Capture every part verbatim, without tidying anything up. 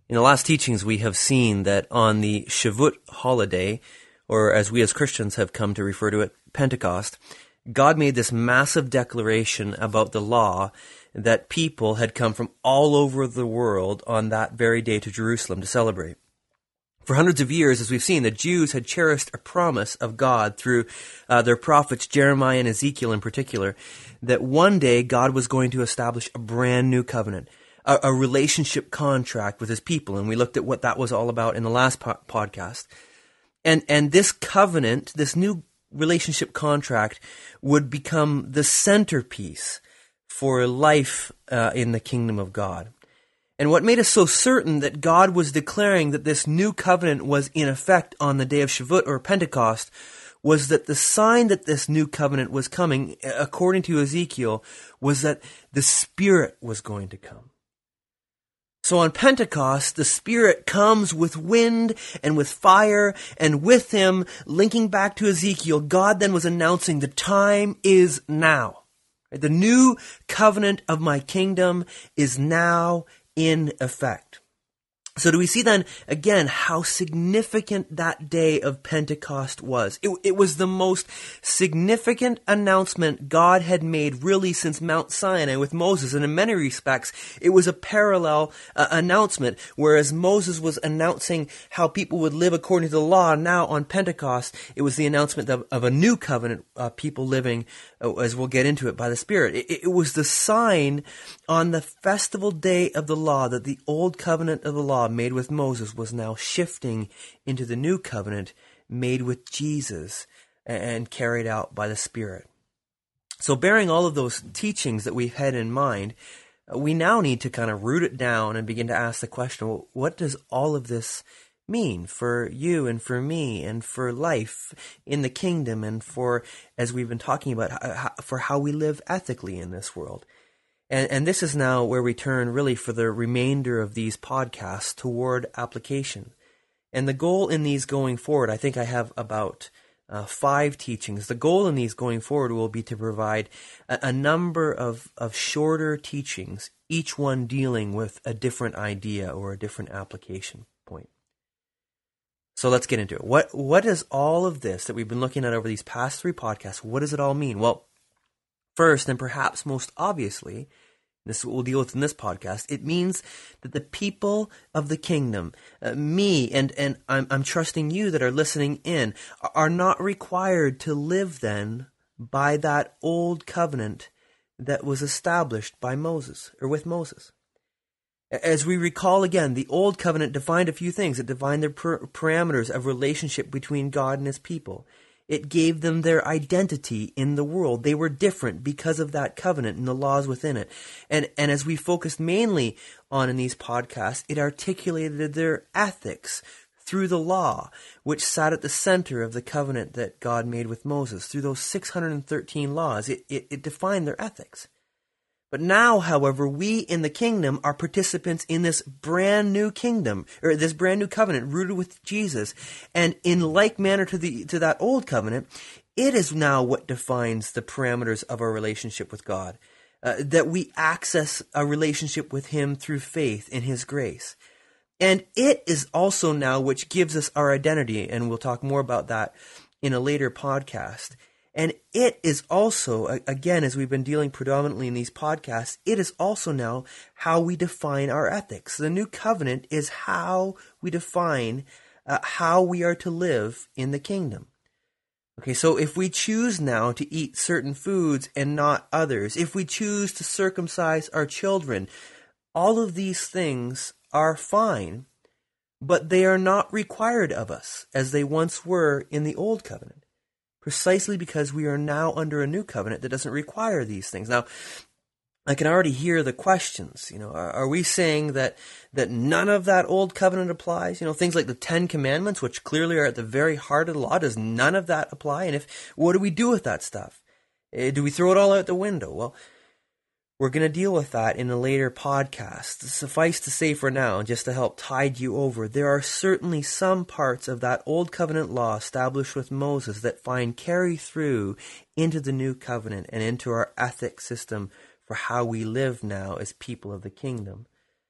In the last teachings, we have seen that on the Shavuot holiday, or as we as Christians have come to refer to it, Pentecost, God made this massive declaration about the law that people had come from all over the world on that very day to Jerusalem to celebrate. For hundreds of years, as we've seen, the Jews had cherished a promise of God through uh, their prophets, Jeremiah and Ezekiel in particular, that one day God was going to establish a brand new covenant, a, a relationship contract with his people. And we looked at what that was all about in the last po- podcast. And, and this covenant, this new relationship contract would become the centerpiece for life uh, in the kingdom of God. And what made us so certain that God was declaring that this new covenant was in effect on the day of Shavuot or Pentecost was that the sign that this new covenant was coming, according to Ezekiel, was that the Spirit was going to come. So on Pentecost, the Spirit comes with wind and with fire, and with him, linking back to Ezekiel, God then was announcing the time is now. The new covenant of my kingdom is now in effect. So do we see then, again, how significant that day of Pentecost was? It, it was the most significant announcement God had made really since Mount Sinai with Moses. And in many respects, it was a parallel uh, announcement. Whereas Moses was announcing how people would live according to the law, now on Pentecost, it was the announcement of, of a new covenant, uh, people living, uh, as we'll get into it, by the Spirit. It, it was the sign on the festival day of the law that the old covenant of the law made with Moses was now shifting into the new covenant made with Jesus and carried out by the Spirit. So bearing all of those teachings that we've had in mind, we now need to kind of root it down and begin to ask the question, well, what does all of this mean for you and for me and for life in the kingdom and for, as we've been talking about, for how we live ethically in this world? And, and this is now where we turn really for the remainder of these podcasts toward application. And the goal in these going forward, I think I have about uh, five teachings. The goal in these going forward will be to provide a, a number of, of shorter teachings, each one dealing with a different idea or a different application point. So let's get into it. What What does all of this that we've been looking at over these past three podcasts, what does it all mean? Well, first, and perhaps most obviously, this is what we'll deal with in this podcast, it means that the people of the kingdom, uh, me and, and I'm, I'm trusting you that are listening in, are not required to live then by that old covenant that was established by Moses, or with Moses. As we recall again, the old covenant defined a few things. It defined the per- parameters of relationship between God and his people. It gave them their identity in the world. They were different because of that covenant and the laws within it. And, and as we focused mainly on in these podcasts, it articulated their ethics through the law, which sat at the center of the covenant that God made with Moses. Through those six hundred thirteen laws, it, it, it defined their ethics. But now, however, we in the kingdom are participants in this brand new kingdom, or this brand new covenant rooted with Jesus. And in like manner to the to that old covenant, it is now what defines the parameters of our relationship with God. Uh, that we access a relationship with him through faith in his grace. And it is also now which gives us our identity, and we'll talk more about that in a later podcast. And it is also, again, as we've been dealing predominantly in these podcasts, it is also now how we define our ethics. The new covenant is how we define uh, how we are to live in the kingdom. Okay, so if we choose now to eat certain foods and not others, if we choose to circumcise our children, all of these things are fine, but they are not required of us as they once were in the old covenant. Precisely because we are now under a new covenant that doesn't require these things. Now, I can already hear the questions. You know, are, are we saying that that none of that old covenant applies? You know, things like the Ten Commandments, which clearly are at the very heart of the law, does none of that apply? And if, what do we do with that stuff? Uh, do we throw it all out the window? Well, we're going to deal with that in a later podcast. Suffice to say for now, just to help tide you over, there are certainly some parts of that old covenant law established with Moses that find carry through into the new covenant and into our ethic system for how we live now as people of the kingdom.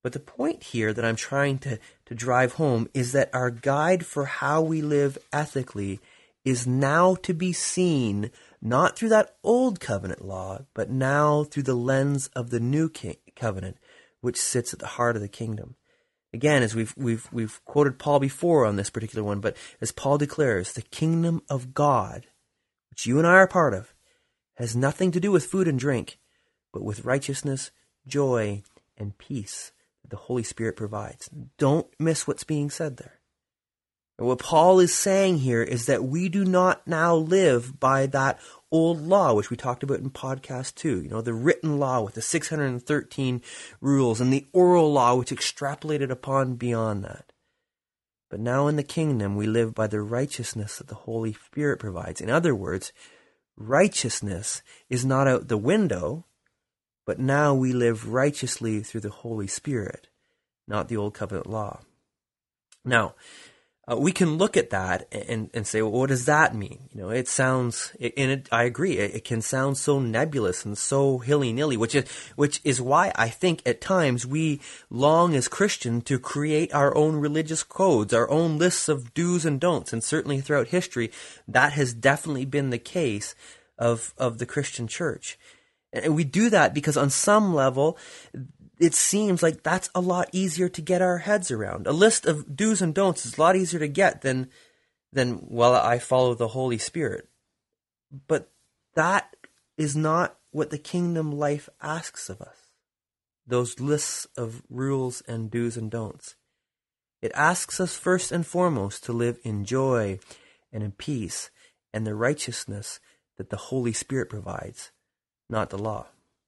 But the point here that I'm trying to, to drive home is that our guide for how we live ethically is now to be seen not through that old covenant law, but now through the lens of the new king, covenant, which sits at the heart of the kingdom. Again, as we've we've we've quoted Paul before on this particular one, but as Paul declares, the kingdom of God, which you and I are part of, has nothing to do with food and drink, but with righteousness, joy, and peace that the Holy Spirit provides. Don't miss what's being said there. And what Paul is saying here is that we do not now live by that old law, which we talked about in podcast two, you know, the written law with the six hundred thirteen rules and the oral law which extrapolated upon beyond that. But now in the kingdom, we live by the righteousness that the Holy Spirit provides. In other words, righteousness is not out the window, but now we live righteously through the Holy Spirit, not the old covenant law. Now, Uh, we can look at that and, and say, well, what does that mean? You know, it sounds, and it, I agree, it, it can sound so nebulous and so hilly-nilly, which is, which is why I think at times we long as Christians to create our own religious codes, our own lists of do's and don'ts. And certainly throughout history, that has definitely been the case of, of the Christian church. And we do that because on some level, it seems like that's a lot easier to get our heads around. A list of do's and don'ts is a lot easier to get than, than well, I follow the Holy Spirit. But that is not what the kingdom life asks of us. Those lists of rules and do's and don'ts. It asks us first and foremost to live in joy and in peace and the righteousness that the Holy Spirit provides, not the law.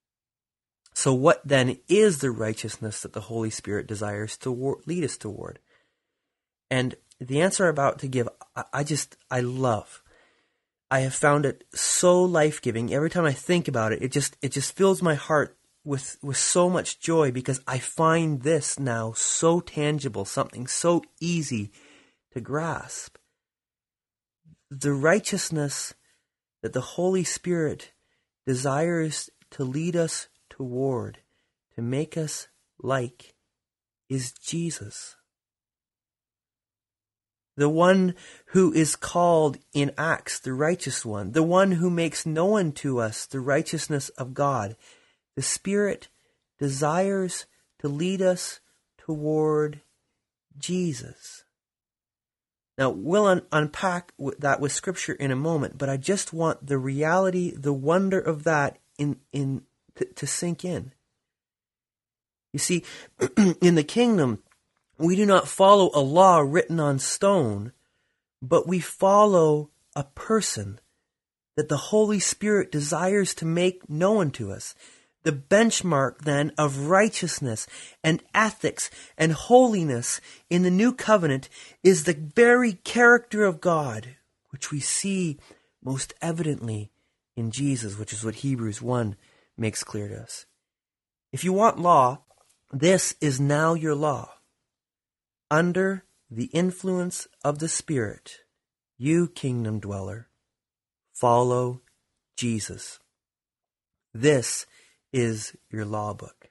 So what then is the righteousness that the Holy Spirit desires to lead us toward? And the answer I'm about to give, I just, I love. I have found it so life-giving. Every time I think about it, it just, it just fills my heart with, with so much joy because I find this now so tangible, something so easy to grasp. The righteousness that the Holy Spirit desires to lead us toward, to make us like, is Jesus. The one who is called in Acts the righteous one, the one who makes known to us the righteousness of God. The Spirit desires to lead us toward Jesus. Now, we'll un- unpack that with Scripture in a moment, but I just want the reality, the wonder of that in in To, to sink in. You see, in the kingdom, we do not follow a law written on stone, but we follow a person that the Holy Spirit desires to make known to us. The benchmark then of righteousness and ethics and holiness in the new covenant is the very character of God, which we see most evidently in Jesus, which is what Hebrews one makes clear to us. If you want law, this is now your law. Under the influence of the Spirit, you, kingdom dweller, follow Jesus. This is your law book.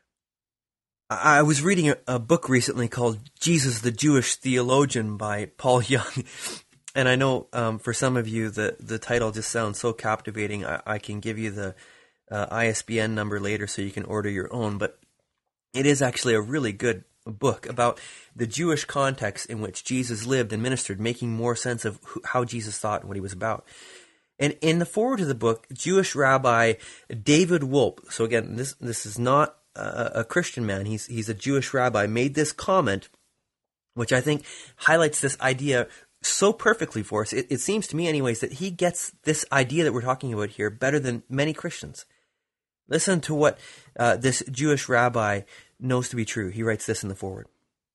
I was reading a, a book recently called Jesus the Jewish Theologian by Paul Young. And I know um, for some of you, the, the title just sounds so captivating. I, I can give you the Uh, I S B N number later so you can order your own, but it is actually a really good book about the Jewish context in which Jesus lived and ministered, making more sense of who, how Jesus thought and what he was about. And in the foreword of the book, Jewish rabbi David Wolpe, so again, this this is not a, a Christian man, he's he's a Jewish rabbi, made this comment, which I think highlights this idea so perfectly for us. It, it seems to me anyways that he gets this idea that we're talking about here better than many Christians. Listen to what uh, this Jewish rabbi knows to be true. He writes this in the foreword.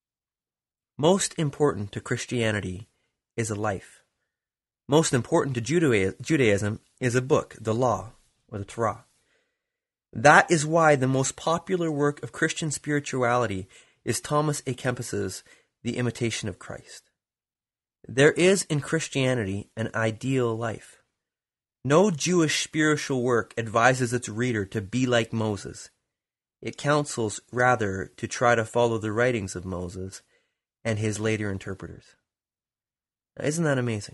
Most important to Christianity is a life. Most important to Judaism is a book, the law, or the Torah. That is why the most popular work of Christian spirituality is Thomas A. Kempis's The Imitation of Christ. There is in Christianity an ideal life. No Jewish spiritual work advises its reader to be like Moses. It counsels rather to try to follow the writings of Moses and his later interpreters. Now, isn't that amazing?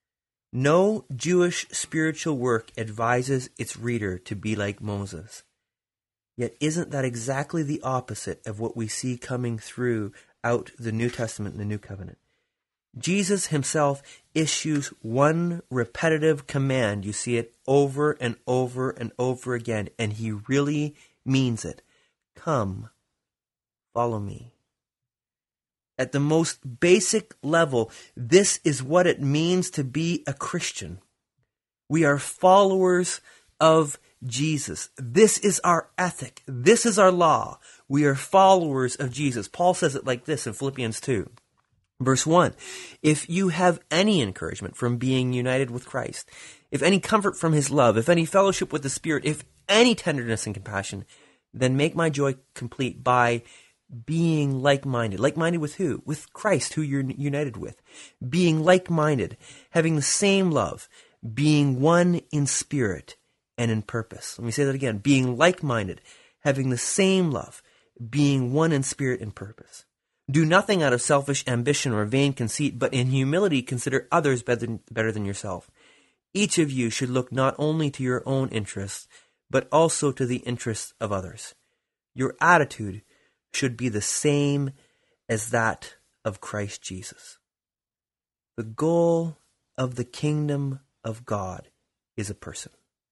No Jewish spiritual work advises its reader to be like Moses. Yet isn't that exactly the opposite of what we see coming through out the New Testament and the New Covenant? Jesus himself issues one repetitive command. You see it over and over and over again, and he really means it. Come, follow me. At the most basic level, this is what it means to be a Christian. We are followers of Jesus. This is our ethic. This is our law. We are followers of Jesus. Paul says it like this in Philippians two. Verse one, if you have any encouragement from being united with Christ, if any comfort from his love, if any fellowship with the Spirit, if any tenderness and compassion, then make my joy complete by being like-minded. Like-minded with who? With Christ, who you're united with. Being like-minded, having the same love, being one in spirit and in purpose. Let me say that again. Being like-minded, having the same love, being one in spirit and purpose. Do nothing out of selfish ambition or vain conceit, but in humility consider others better, better than yourself. Each of you should look not only to your own interests, but also to the interests of others. Your attitude should be the same as that of Christ Jesus. The goal of the kingdom of God is a person.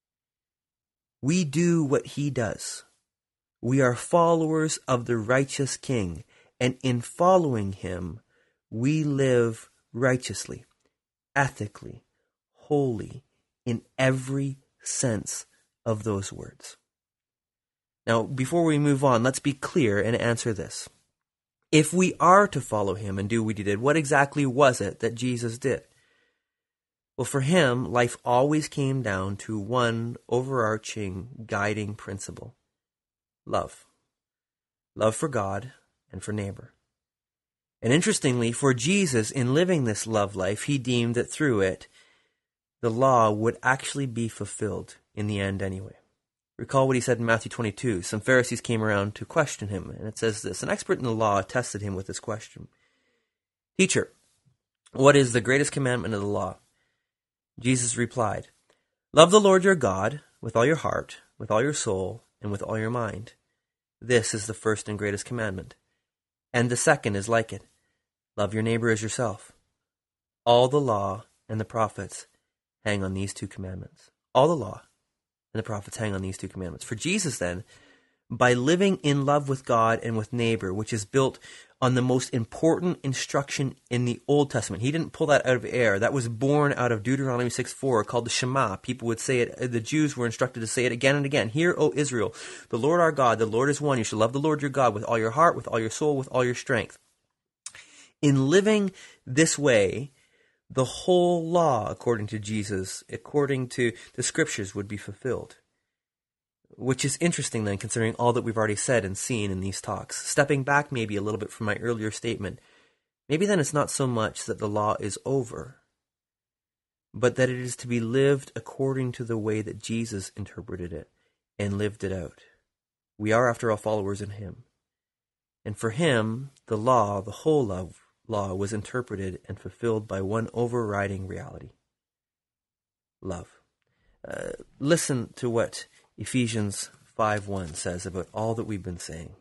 We do what he does. We are followers of the righteous King, and in following him, we live righteously, ethically, holy, in every sense of those words. Now, before we move on, let's be clear and answer this. If we are to follow him and do what he did, what exactly was it that Jesus did? Well, for him, life always came down to one overarching guiding principle: love. Love for God and for neighbor. And interestingly, for Jesus, in living this love life, he deemed that through it, the law would actually be fulfilled in the end anyway. Recall what he said in Matthew twenty-two. Some Pharisees came around to question him, and it says this: an expert in the law tested him with this question. Teacher, what is the greatest commandment of the law? Jesus replied, love the Lord your God with all your heart, with all your soul, and with all your mind. This is the first and greatest commandment. And the second is like it. Love your neighbor as yourself. All the law and the prophets hang on these two commandments. All the law and the prophets hang on these two commandments. For Jesus, then, by living in love with God and with neighbor, which is built on the most important instruction in the Old Testament. He didn't pull that out of air. That was born out of Deuteronomy six four, called the Shema. People would say it, the Jews were instructed to say it again and again. Hear, O Israel, the Lord our God, the Lord is one. You shall love the Lord your God with all your heart, with all your soul, with all your strength. In living this way, the whole law, according to Jesus, according to the scriptures, would be fulfilled. Which is interesting then, considering all that we've already said and seen in these talks. Stepping back maybe a little bit from my earlier statement, maybe then it's not so much that the law is over, but that it is to be lived according to the way that Jesus interpreted it and lived it out. We are, after all, followers in him. And for him, the law, the whole love, law, was interpreted and fulfilled by one overriding reality: love. Uh, listen to what Ephesians five one says about all that we've been saying.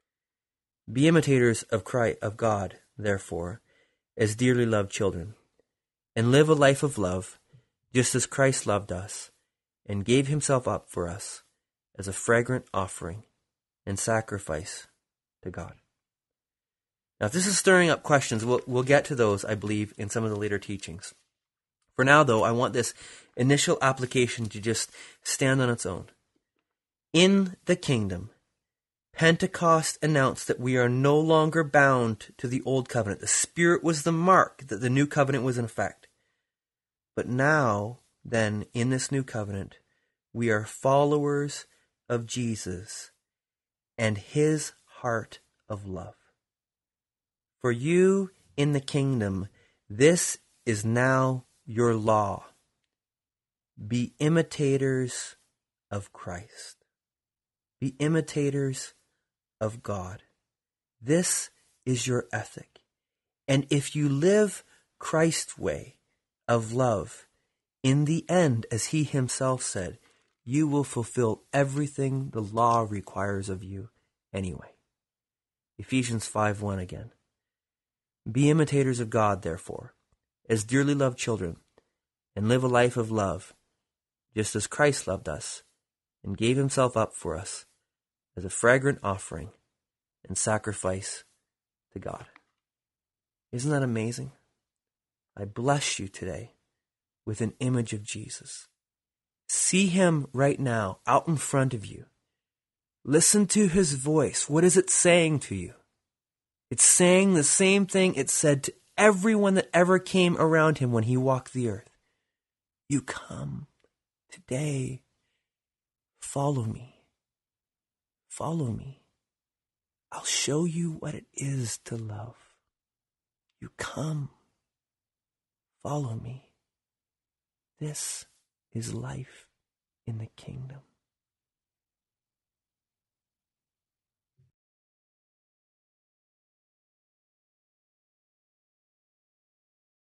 Be imitators of Christ, of God, therefore, as dearly loved children, and live a life of love, just as Christ loved us, and gave himself up for us as a fragrant offering and sacrifice to God. Now, if this is stirring up questions, we'll, we'll get to those, I believe, in some of the later teachings. For now, though, I want this initial application to just stand on its own. In the kingdom, Pentecost announced that we are no longer bound to the old covenant. The Spirit was the mark that the new covenant was in effect. But now, then, in this new covenant, we are followers of Jesus and his heart of love. For you in the kingdom, this is now your law. Be imitators of Christ. Be imitators of God. This is your ethic. And if you live Christ's way of love, in the end, as he himself said, you will fulfill everything the law requires of you anyway. Ephesians five one again. Be imitators of God, therefore, as dearly loved children, and live a life of love, just as Christ loved us and gave himself up for us as a fragrant offering and sacrifice to God. Isn't that amazing? I bless you today with an image of Jesus. See him right now out in front of you. Listen to his voice. What is it saying to you? It's saying the same thing it said to everyone that ever came around him when he walked the earth. You come today. Follow me. Follow me. I'll show you what it is to love. You come. Follow me. This is life in the kingdom.